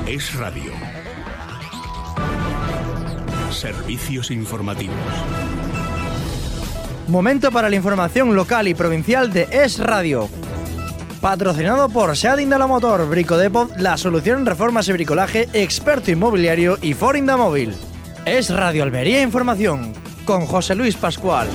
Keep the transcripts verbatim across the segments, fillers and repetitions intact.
Es Radio. Servicios informativos. Momento para la información local y provincial de Es Radio. Patrocinado por SEAT Indalamotor, Bricodepot, la solución en reformas y bricolaje, experto inmobiliario y Forinda Móvil. Es Radio Almería Información, con José Luis Pascual.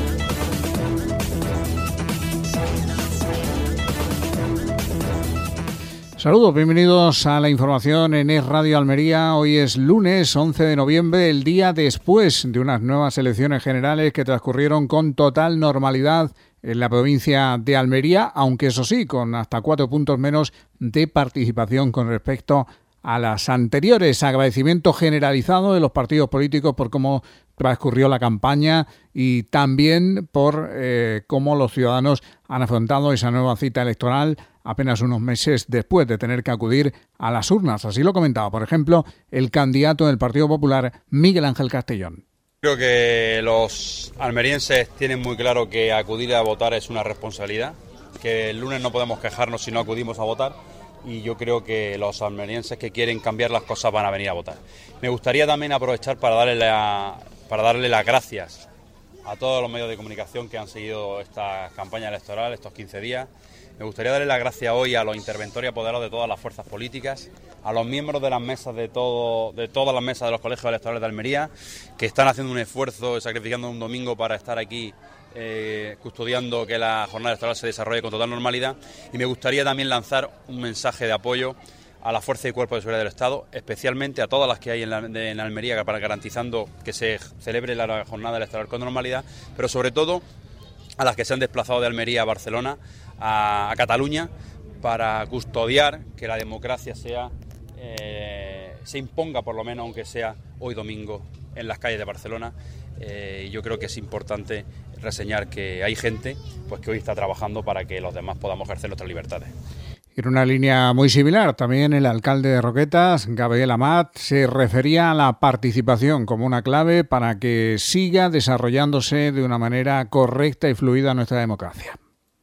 Saludos, bienvenidos a la información en Es Radio Almería. Hoy es lunes once de noviembre, el día después de unas nuevas elecciones generales que transcurrieron con total normalidad en la provincia de Almería, aunque eso sí, con hasta cuatro puntos menos de participación con respecto a las anteriores. Agradecimiento generalizado de los partidos políticos por cómo transcurrió la campaña y también por eh, cómo los ciudadanos han afrontado esa nueva cita electoral apenas unos meses después de tener que acudir a las urnas. Así lo comentaba, por ejemplo, el candidato del Partido Popular, Miguel Ángel Castellón. Creo que los almerienses tienen muy claro que acudir a votar es una responsabilidad, que el lunes no podemos quejarnos si no acudimos a votar, y yo creo que los almerienses que quieren cambiar las cosas van a venir a votar. Me gustaría también aprovechar para darle, la, para darle las gracias a todos los medios de comunicación que han seguido esta campaña electoral, estos quince días. Me gustaría darle las gracias hoy a los interventores y apoderados de todas las fuerzas políticas, a los miembros de las mesas de todo, de todas las mesas de los colegios electorales de Almería, que están haciendo un esfuerzo, sacrificando un domingo para estar aquí eh, custodiando que la jornada electoral se desarrolle con total normalidad. Y me gustaría también lanzar un mensaje de apoyo a la Fuerza y Cuerpo de Seguridad del Estado, especialmente a todas las que hay en, la, de, en Almería, para garantizando que se celebre la jornada electoral con normalidad, pero sobre todo a las que se han desplazado de Almería a Barcelona, a, a Cataluña, para custodiar que la democracia sea eh, se imponga, por lo menos, aunque sea hoy domingo, en las calles de Barcelona. Eh, yo creo que es importante reseñar que hay gente pues que hoy está trabajando para que los demás podamos ejercer nuestras libertades. En una línea muy similar, también el alcalde de Roquetas, Gabriel Amat, se refería a la participación como una clave para que siga desarrollándose de una manera correcta y fluida nuestra democracia.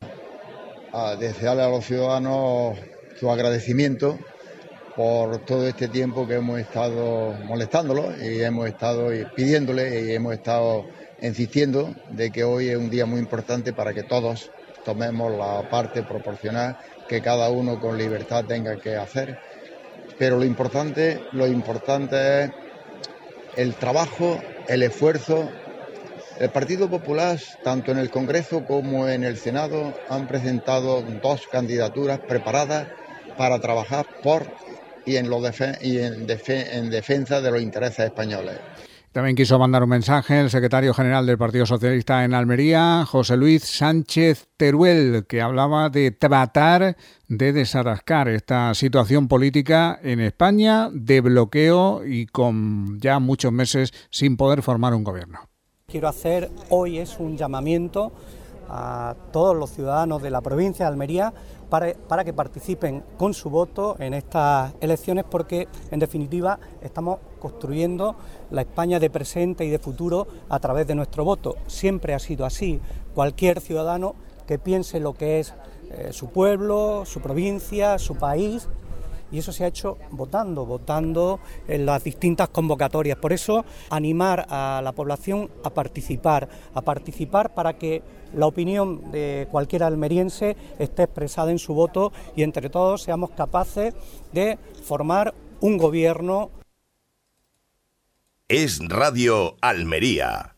A desearle a los ciudadanos su agradecimiento por todo este tiempo que hemos estado molestándolos y hemos estado pidiéndole y hemos estado insistiendo de que hoy es un día muy importante para que todos tomemos la parte proporcional que cada uno con libertad tenga que hacer, pero lo importante, lo importante es el trabajo, el esfuerzo. El Partido Popular, tanto en el Congreso como en el Senado, han presentado dos candidaturas preparadas para trabajar por y en, lo defen- y en, defen- en defensa de los intereses españoles. También quiso mandar un mensaje el secretario general del Partido Socialista en Almería, José Luis Sánchez Teruel, que hablaba de tratar de desatascar esta situación política en España de bloqueo y con ya muchos meses sin poder formar un gobierno. Quiero hacer hoy es un llamamiento a todos los ciudadanos de la provincia de Almería para, para que participen con su voto en estas elecciones, porque en definitiva estamos construyendo la España de presente y de futuro a través de nuestro voto. Siempre ha sido así. Cualquier ciudadano que piense lo que es eh, su pueblo, su provincia, su país, y eso se ha hecho votando, votando en las distintas convocatorias. Por eso, animar a la población a participar, a participar para que la opinión de cualquier almeriense esté expresada en su voto y entre todos seamos capaces de formar un gobierno. Es Radio Almería.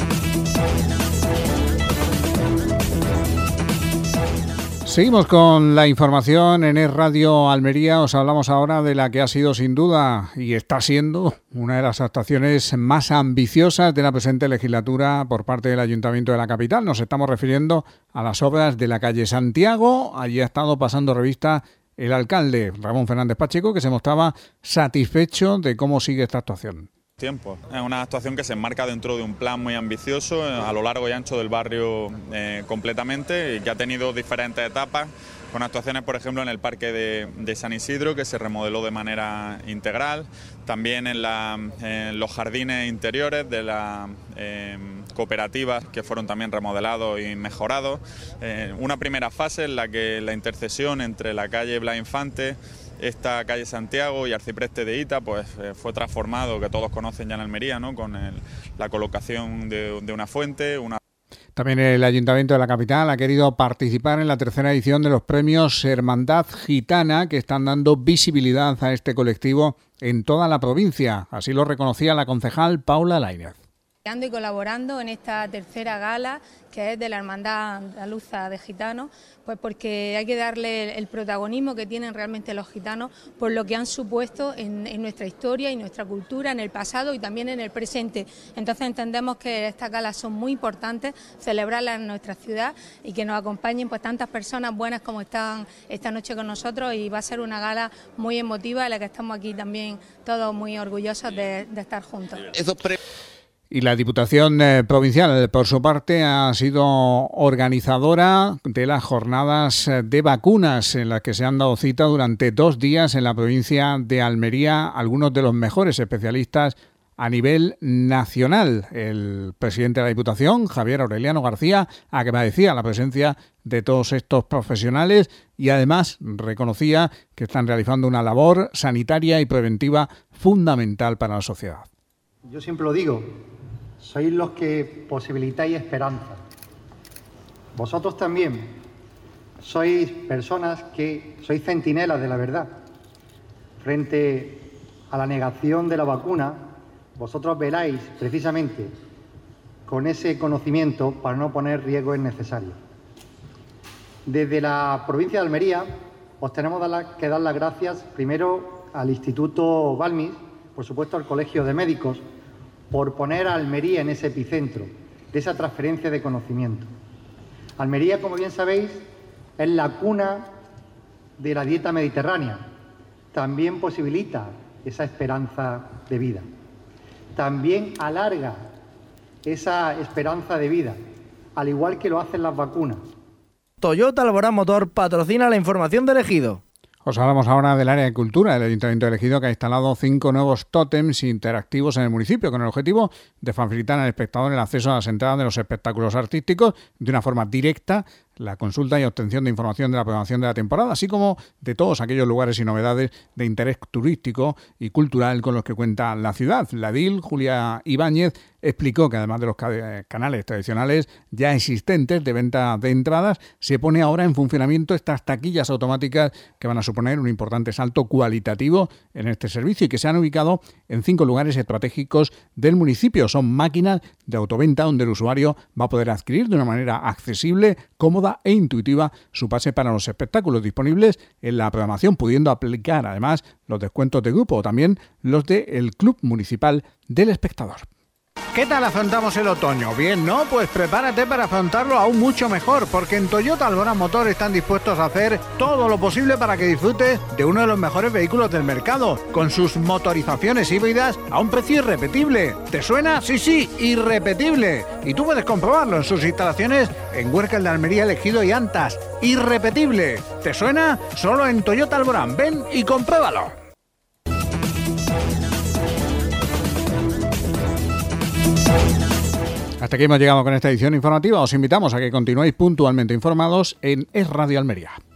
Seguimos con la información en Es Radio Almería. Os hablamos ahora de la que ha sido sin duda y está siendo una de las actuaciones más ambiciosas de la presente legislatura por parte del Ayuntamiento de la capital. Nos estamos refiriendo a las obras de la calle Santiago. Allí ha estado pasando revista el alcalde Ramón Fernández Pacheco, que se mostraba satisfecho de cómo sigue esta actuación. Tiempo. Es una actuación que se enmarca dentro de un plan muy ambicioso a lo largo y ancho del barrio eh, completamente, y que ha tenido diferentes etapas, con actuaciones, por ejemplo, en el parque de, de San Isidro, que se remodeló de manera integral, también en, la, en los jardines interiores de las eh, cooperativas, que fueron también remodelados y mejorados. Eh, una primera fase en la que la intercesión entre la calle Blas Infante esta calle Santiago y Arcipreste de Hita pues eh, fue transformado, que todos conocen ya en Almería, ¿no? Con el, la colocación de, de una fuente, una... También el Ayuntamiento de la capital ha querido participar en la tercera edición de los premios Hermandad Gitana, que están dando visibilidad a este colectivo en toda la provincia. Así lo reconocía la concejal Paula Lainez. Y colaborando en esta tercera gala, que es de la Hermandad Andaluza de Gitanos, pues porque hay que darle el protagonismo que tienen realmente los gitanos por lo que han supuesto en, en nuestra historia y nuestra cultura, en el pasado y también en el presente. Entonces entendemos que estas galas son muy importantes, celebrarlas en nuestra ciudad y que nos acompañen pues tantas personas buenas como están esta noche con nosotros, y va a ser una gala muy emotiva en la que estamos aquí también todos muy orgullosos de, de estar juntos. Y la Diputación eh, Provincial, por su parte, ha sido organizadora de las jornadas de vacunas en las que se han dado cita durante dos días en la provincia de Almería algunos de los mejores especialistas a nivel nacional. El presidente de la Diputación, Javier Aureliano García, agradecía la presencia de todos estos profesionales y además reconocía que están realizando una labor sanitaria y preventiva fundamental para la sociedad. Yo siempre lo digo, sois los que posibilitáis esperanza. Vosotros también sois personas que sois centinelas de la verdad. Frente a la negación de la vacuna, vosotros veláis precisamente con ese conocimiento para no poner riesgos innecesarios. Desde la provincia de Almería os tenemos que dar las gracias primero al Instituto Balmis, por supuesto al Colegio de Médicos, por poner a Almería en ese epicentro de esa transferencia de conocimiento. Almería, como bien sabéis, es la cuna de la dieta mediterránea. También posibilita esa esperanza de vida. También alarga esa esperanza de vida, al igual que lo hacen las vacunas. Toyota Alborán Motor patrocina la información del Ejido. Os hablamos ahora del área de cultura. El Ayuntamiento de Ejido, que ha instalado cinco nuevos tótems interactivos en el municipio con el objetivo de facilitar al espectador el acceso a las entradas de los espectáculos artísticos de una forma directa, la consulta y obtención de información de la programación de la temporada, así como de todos aquellos lugares y novedades de interés turístico y cultural con los que cuenta la ciudad. La edil, Julia Ibáñez, explicó que además de los canales tradicionales ya existentes de venta de entradas, se pone ahora en funcionamiento estas taquillas automáticas que van a suponer un importante salto cualitativo en este servicio y que se han ubicado en cinco lugares estratégicos del municipio. Son máquinas de autoventa donde el usuario va a poder adquirir de una manera accesible, cómoda e intuitiva su pase para los espectáculos disponibles en la programación, pudiendo aplicar además los descuentos de grupo o también los del Club Municipal del Espectador. ¿Qué tal afrontamos el otoño? Bien, ¿no? Pues prepárate para afrontarlo aún mucho mejor, porque en Toyota Alborán Motor están dispuestos a hacer todo lo posible para que disfrutes de uno de los mejores vehículos del mercado, con sus motorizaciones híbridas a un precio irrepetible. ¿Te suena? Sí, sí, irrepetible. Y tú puedes comprobarlo en sus instalaciones en Huércal de Almería, El Ejido y Antas. Irrepetible. ¿Te suena? Solo en Toyota Alborán. Ven y compruébalo. Hasta aquí hemos llegado con esta edición informativa. Os invitamos a que continuéis puntualmente informados en Es Radio Almería.